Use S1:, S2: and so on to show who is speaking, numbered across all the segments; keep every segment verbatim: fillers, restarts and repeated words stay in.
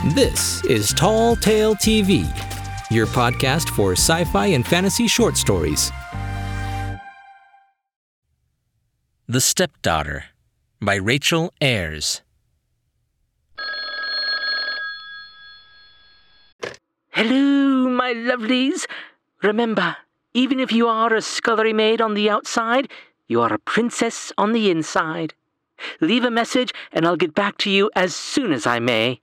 S1: This is Tall Tale T V, your podcast for sci-fi and fantasy short stories. The Stepdaughter by Rachel Ayers.
S2: Hello, my lovelies. Remember, even if you are a scullery maid on the outside, you are a princess on the inside. Leave a message and I'll get back to you as soon as I may.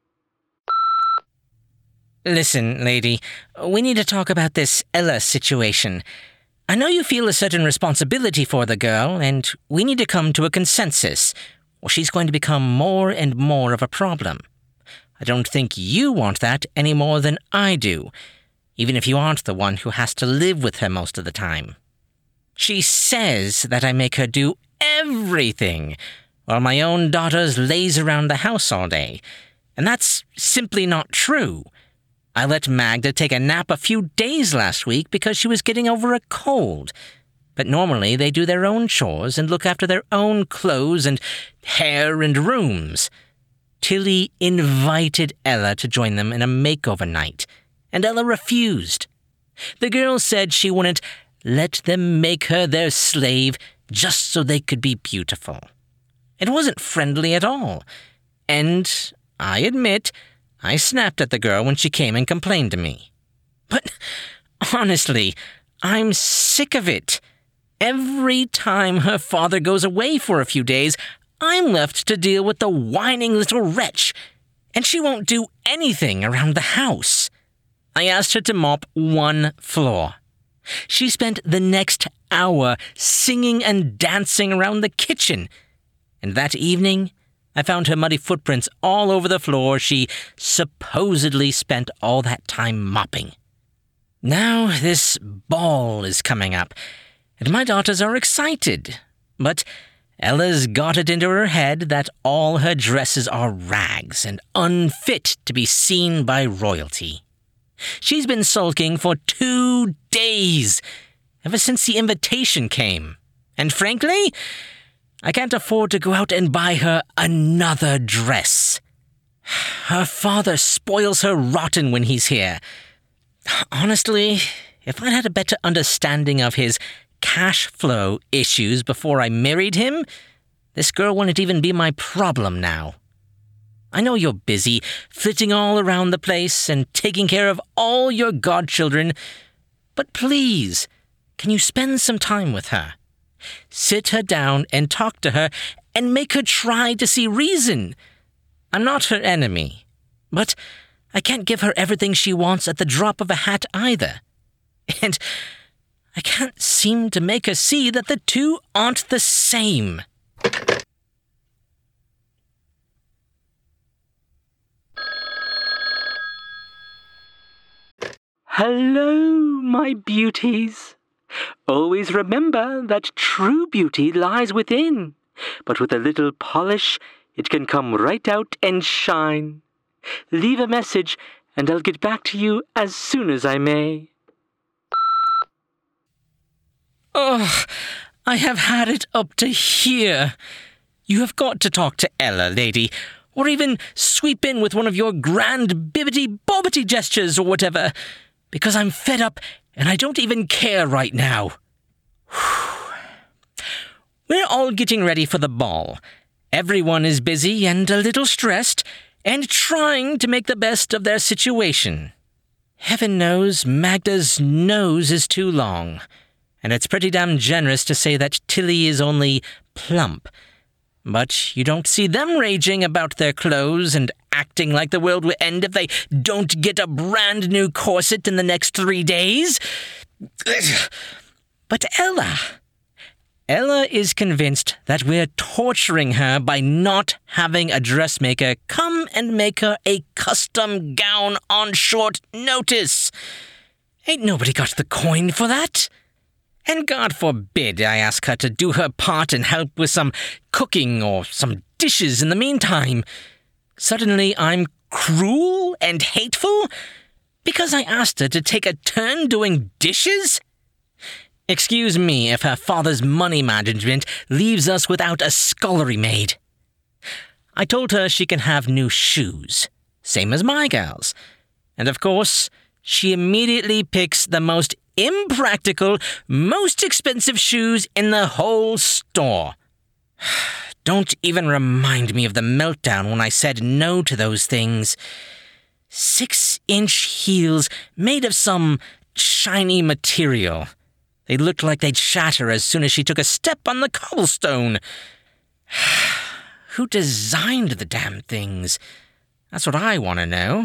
S3: Listen, lady, we need to talk about this Ella situation. I know you feel a certain responsibility for the girl, and we need to come to a consensus, or she's going to become more and more of a problem. I don't think you want that any more than I do, even if you aren't the one who has to live with her most of the time. She says that I make her do everything, while my own daughter's lays around the house all day, and that's simply not true. I let Magda take a nap a few days last week because she was getting over a cold. But normally they do their own chores and look after their own clothes and hair and rooms. Tilly invited Ella to join them in a makeover night, and Ella refused. The girl said she wouldn't let them make her their slave just so they could be beautiful. It wasn't friendly at all, and I admit I snapped at the girl when she came and complained to me. But honestly, I'm sick of it. Every time her father goes away for a few days, I'm left to deal with the whining little wretch, and she won't do anything around the house. I asked her to mop one floor. She spent the next hour singing and dancing around the kitchen, and that evening, I found her muddy footprints all over the floor she supposedly spent all that time mopping. Now this ball is coming up, and my daughters are excited. But Ella's got it into her head that all her dresses are rags and unfit to be seen by royalty. She's been sulking for two days, ever since the invitation came. And frankly, I can't afford to go out and buy her another dress. Her father spoils her rotten when he's here. Honestly, if I'd had a better understanding of his cash flow issues before I married him, this girl wouldn't even be my problem now. I know you're busy, flitting all around the place and taking care of all your godchildren, but please, can you spend some time with her? Sit her down and talk to her and make her try to see reason. I'm not her enemy, but I can't give her everything she wants at the drop of a hat either. And I can't seem to make her see that the two aren't the same.
S2: Hello, my beauties. Always remember that true beauty lies within, but with a little polish, it can come right out and shine. Leave a message, and I'll get back to you as soon as I may.
S3: Oh, I have had it up to here. You have got to talk to Ella, lady, or even sweep in with one of your grand bibbity-bobbity gestures or whatever, because I'm fed up and I don't even care right now. We're all getting ready for the ball. Everyone is busy and a little stressed, and trying to make the best of their situation. Heaven knows Magda's nose is too long, and it's pretty damn generous to say that Tilly is only plump. But you don't see them raging about their clothes and acting like the world will end if they don't get a brand new corset in the next three days. But Ella... Ella is convinced that we're torturing her by not having a dressmaker come and make her a custom gown on short notice. Ain't nobody got the coin for that. And God forbid I ask her to do her part and help with some cooking or some dishes in the meantime. Suddenly I'm cruel and hateful because I asked her to take a turn doing dishes? Excuse me if her father's money management leaves us without a scullery maid. I told her she can have new shoes. same as my gals. And of course, she immediately picks the most impractical, most expensive shoes in the whole store. Don't even remind me of the meltdown when I said no to those things. Six-inch heels made of some shiny material. They looked like they'd shatter as soon as she took a step on the cobblestone. Who designed the damn things? That's what I want to know.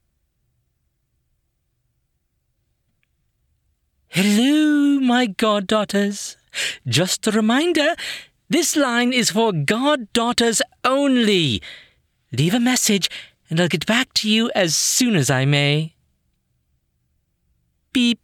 S2: Hello, my goddaughters. Just a reminder, this line is for goddaughters only. Leave a message, and I'll get back to you as soon as I may. Beep.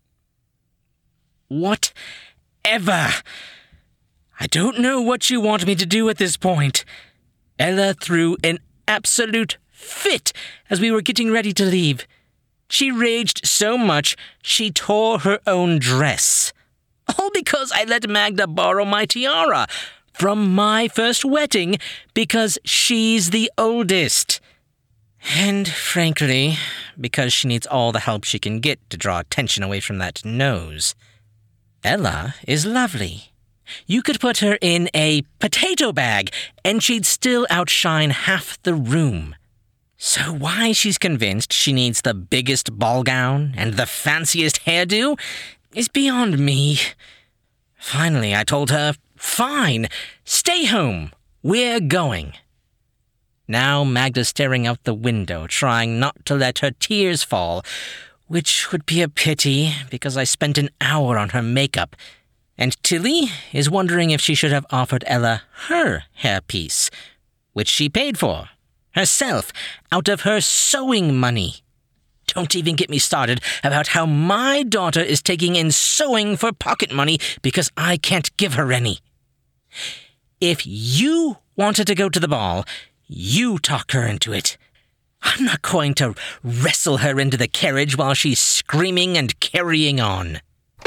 S3: Whatever. I don't know what you want me to do at this point.
S2: Ella threw an absolute fit as we were getting ready to leave. She raged so much, she tore her own dress. All because I let Magda borrow my tiara from my first wedding because she's the oldest.
S3: And frankly, because she needs all the help she can get to draw attention away from that nose. Ella is lovely. You could put her in a potato bag, and she'd still outshine half the room. So why she's convinced she needs the biggest ball gown and the fanciest hairdo is beyond me. Finally, I told her, fine, stay home. We're going. Now Magda's staring out the window, trying not to let her tears fall, which would be a pity because I spent an hour on her makeup. And Tilly is wondering if she should have offered Ella her hairpiece, which she paid for, herself, out of her sewing money. Don't even get me started about how my daughter is taking in sewing for pocket money because I can't give her any. If you wanted to go to the ball, you talk her into it. I'm not going to wrestle her into the carriage while she's screaming and carrying on.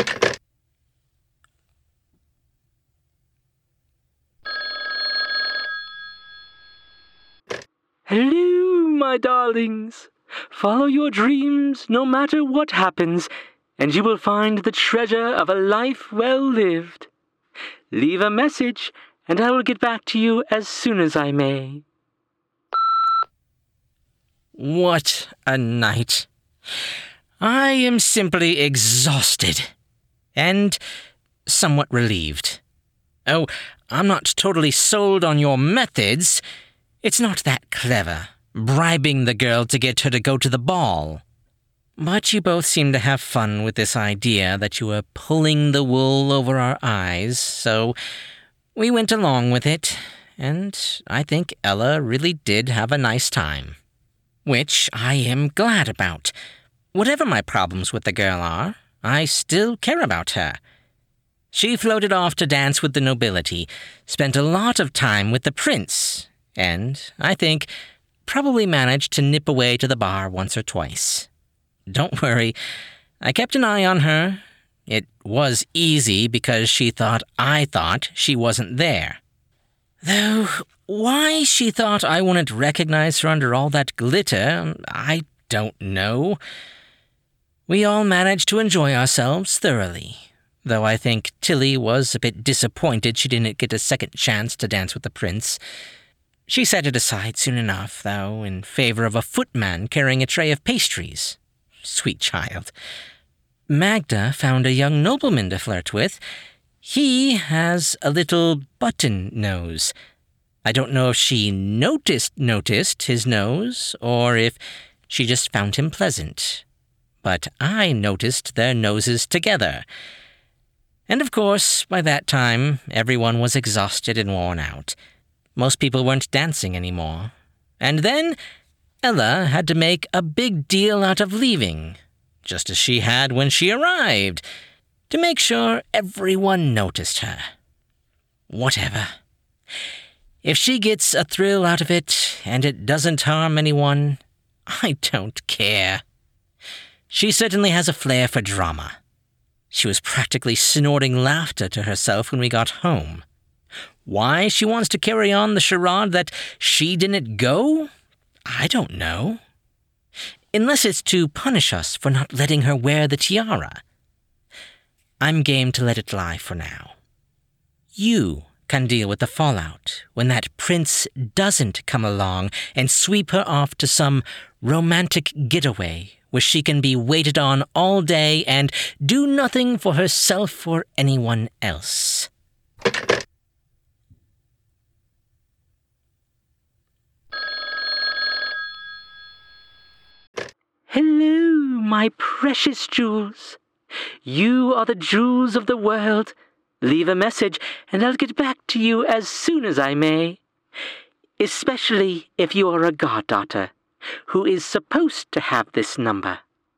S2: Hello, my darlings. Follow your dreams no matter what happens, and you will find the treasure of a life well lived. Leave a message, and I will get back to you as soon as I may.
S3: What a night. I am simply exhausted and somewhat relieved. Oh, I'm not totally sold on your methods. It's not that clever, bribing the girl to get her to go to the ball. But you both seem to have fun with this idea that you were pulling the wool over our eyes, so we went along with it, and I think Ella really did have a nice time. Which I am glad about. Whatever my problems with the girl are, I still care about her. She floated off to dance with the nobility, spent a lot of time with the prince, and, I think, probably managed to nip away to the bar once or twice. Don't worry, I kept an eye on her. It was easy because she thought I thought she wasn't there. Though, why she thought I wouldn't recognize her under all that glitter, I don't know. We all managed to enjoy ourselves thoroughly, though I think Tilly was a bit disappointed she didn't get a second chance to dance with the prince. She set it aside soon enough, though, in favor of a footman carrying a tray of pastries. Sweet child. Magda found a young nobleman to flirt with. He has a little button nose. I don't know if she noticed noticed his nose, or if she just found him pleasant. But I noticed their noses together. And of course, by that time, everyone was exhausted and worn out. Most people weren't dancing anymore. And then Ella had to make a big deal out of leaving, just as she had when she arrived, to make sure everyone noticed her. Whatever. If she gets a thrill out of it, and it doesn't harm anyone, I don't care. She certainly has a flair for drama. She was practically snorting laughter to herself when we got home. Why she wants to carry on the charade that she didn't go, I don't know. Unless it's to punish us for not letting her wear the tiara. I'm game to let it lie for now. You can deal with the fallout when that prince doesn't come along and sweep her off to some romantic getaway where she can be waited on all day and do nothing for herself or anyone else.
S2: Hello, my precious jewels. You are the jewels of the world. Leave a message, and I'll get back to you as soon as I may. Especially if you are a goddaughter, who is supposed to have this number.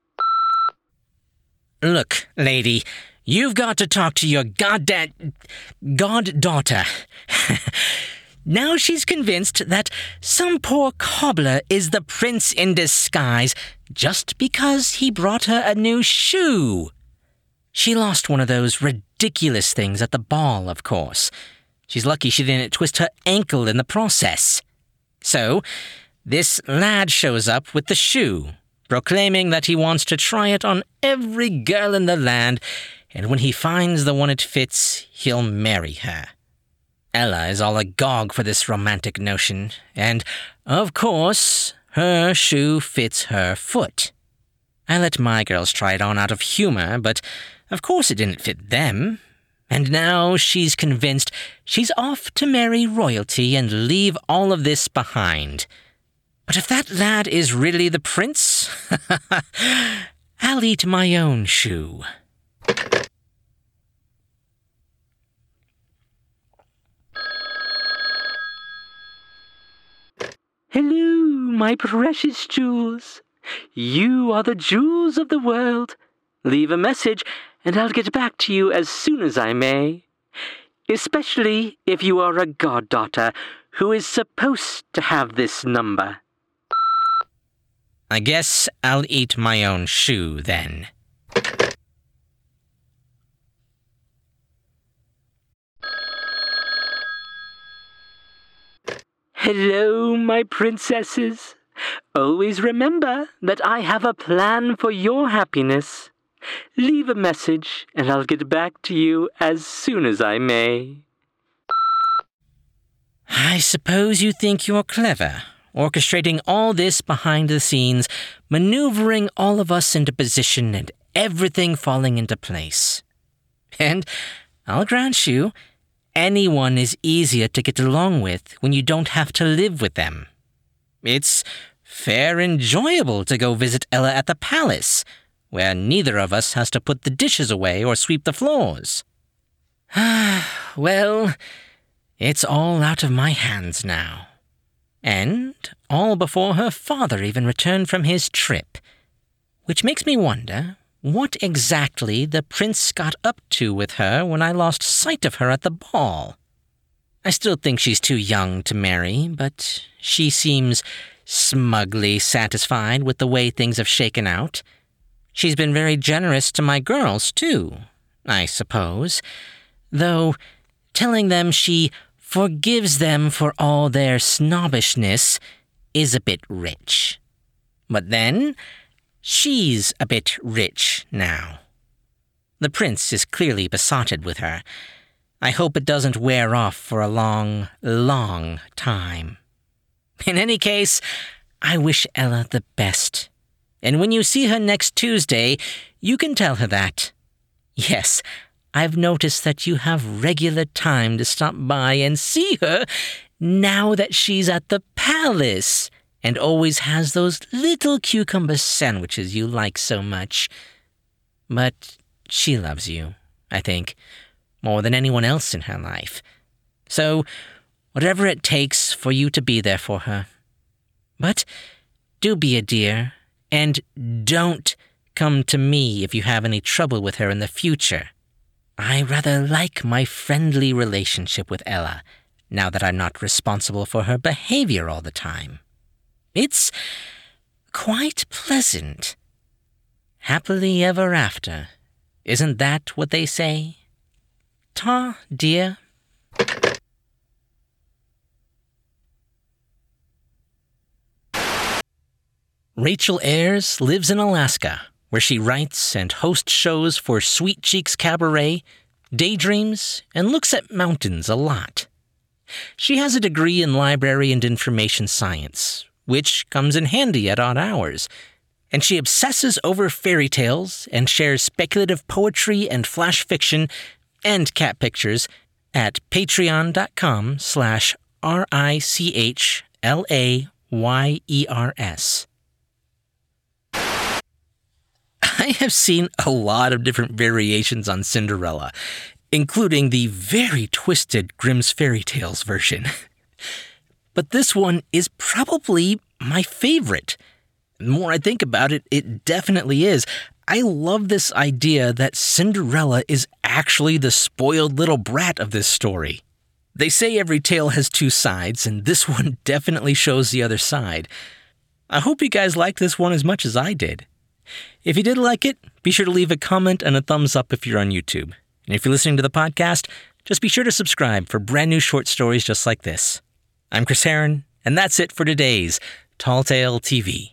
S3: Look, lady, you've got to talk to your goddad... goddaughter. Now she's convinced that some poor cobbler is the prince in disguise just because he brought her a new shoe. She lost one of those ridiculous things at the ball, of course. She's lucky she didn't twist her ankle in the process. So, this lad shows up with the shoe, proclaiming that he wants to try it on every girl in the land, and when he finds the one it fits, he'll marry her. Ella is all agog for this romantic notion, and, of course, her shoe fits her foot. I let my girls try it on out of humor, but of course it didn't fit them. And now she's convinced she's off to marry royalty and leave all of this behind. But if that lad is really the prince, I'll eat my own shoe.
S2: Hello, my precious jewels. You are the jewels of the world. Leave a message, and I'll get back to you as soon as I may. Especially if you are a goddaughter who is supposed to have this number.
S3: I guess I'll eat my own shoe, then.
S2: Hello, my princesses. Always remember that I have a plan for your happiness. Leave a message, and I'll get back to you as soon as I may.
S3: I suppose you think you're clever, orchestrating all this behind the scenes, maneuvering all of us into position and everything falling into place. And I'll grant you, anyone is easier to get along with when you don't have to live with them. It's fair enjoyable to go visit Ella at the palace, where neither of us has to put the dishes away or sweep the floors. Well, it's all out of my hands now. And all before her father even returned from his trip. Which makes me wonder what exactly the prince got up to with her when I lost sight of her at the ball. I still think she's too young to marry, but she seems smugly satisfied with the way things have shaken out. She's been very generous to my girls, too, I suppose, though telling them she forgives them for all their snobbishness is a bit rich. But then, she's a bit rich now. The prince is clearly besotted with her. I hope it doesn't wear off for a long, long time. In any case, I wish Ella the best. And when you see her next Tuesday, you can tell her that. Yes, I've noticed that you have regular time to stop by and see her now that she's at the palace and always has those little cucumber sandwiches you like so much. But she loves you, I think, more than anyone else in her life. So, whatever it takes for you to be there for her. But do be a dear, and don't come to me if you have any trouble with her in the future. I rather like my friendly relationship with Ella, now that I'm not responsible for her behavior all the time. It's quite pleasant. Happily ever after. Isn't that what they say? Ta, dear. Rachel Ayers lives in Alaska, where she writes and hosts shows for Sweet Cheeks Cabaret, daydreams, and looks at mountains a lot. She has a degree in library and information science, which comes in handy at odd hours, and she obsesses over fairy tales and shares speculative poetry and flash fiction and cat pictures at patreon.com slash R-I-C-H-L-A-Y-E-R-S. I have seen a lot of different variations on Cinderella, including the very twisted Grimm's Fairy Tales version. But this one is probably my favorite. The more I think about it, it definitely is. I love this idea that Cinderella is actually the spoiled little brat of this story. They say every tale has two sides, and this one definitely shows the other side. I hope you guys liked this one as much as I did. If you did like it, be sure to leave a comment and a thumbs up if you're on YouTube. And if you're listening to the podcast, just be sure to subscribe for brand new short stories just like this. I'm Chris Herron, and that's it for today's Tall Tale T V.